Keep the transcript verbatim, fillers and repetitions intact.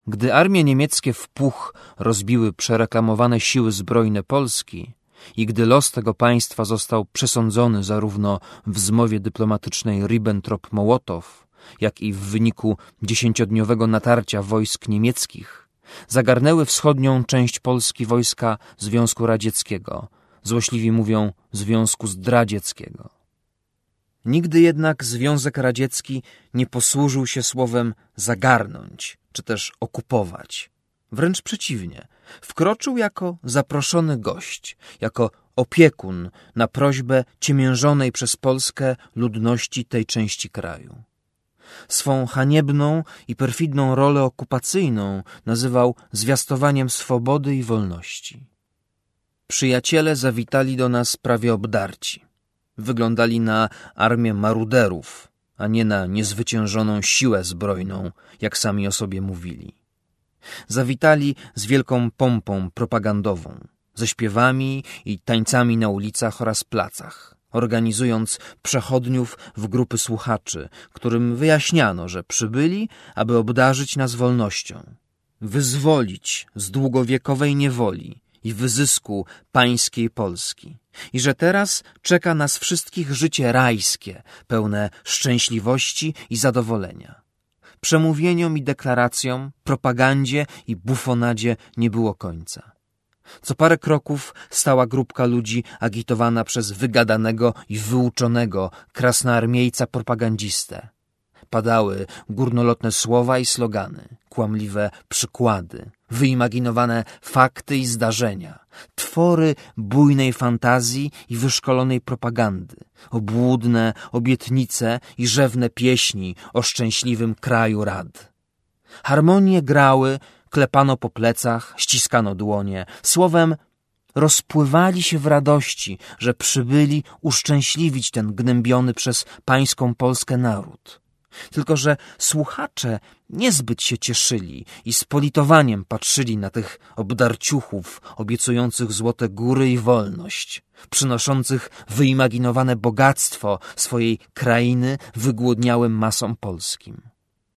Gdy armie niemieckie w puch rozbiły przereklamowane siły zbrojne Polski i gdy los tego państwa został przesądzony zarówno w zmowie dyplomatycznej Ribbentrop-Mołotow, jak i w wyniku dziesięciodniowego natarcia wojsk niemieckich, zagarnęły wschodnią część Polski wojska Związku Radzieckiego, złośliwi mówią Związku Zdradzieckiego. Nigdy jednak Związek Radziecki nie posłużył się słowem zagarnąć, czy też okupować. Wręcz przeciwnie, wkroczył jako zaproszony gość, jako opiekun na prośbę ciemiężonej przez Polskę ludności tej części kraju. Swą haniebną i perfidną rolę okupacyjną nazywał zwiastowaniem swobody i wolności. Przyjaciele zawitali do nas prawie obdarci. Wyglądali na armię maruderów, a nie na niezwyciężoną siłę zbrojną, jak sami o sobie mówili. Zawitali z wielką pompą propagandową, ze śpiewami i tańcami na ulicach oraz placach, organizując przechodniów w grupy słuchaczy, którym wyjaśniano, że przybyli, aby obdarzyć nas wolnością, wyzwolić z długowiekowej niewoli i wyzysku pańskiej Polski i że teraz czeka nas wszystkich życie rajskie, pełne szczęśliwości i zadowolenia. Przemówieniom i deklaracjom, propagandzie i bufonadzie nie było końca. Co parę kroków stała grupka ludzi agitowana przez wygadanego i wyuczonego krasnoarmiejca propagandzistę. Padały górnolotne słowa i slogany, kłamliwe przykłady, wyimaginowane fakty i zdarzenia, twory bujnej fantazji i wyszkolonej propagandy, obłudne obietnice i rzewne pieśni o szczęśliwym kraju rad. Harmonie grały, klepano po plecach, ściskano dłonie, słowem rozpływali się w radości, że przybyli uszczęśliwić ten gnębiony przez pańską Polskę naród. Tylko że słuchacze niezbyt się cieszyli i z politowaniem patrzyli na tych obdarciuchów obiecujących złote góry i wolność, przynoszących wyimaginowane bogactwo swojej krainy wygłodniałym masom polskim.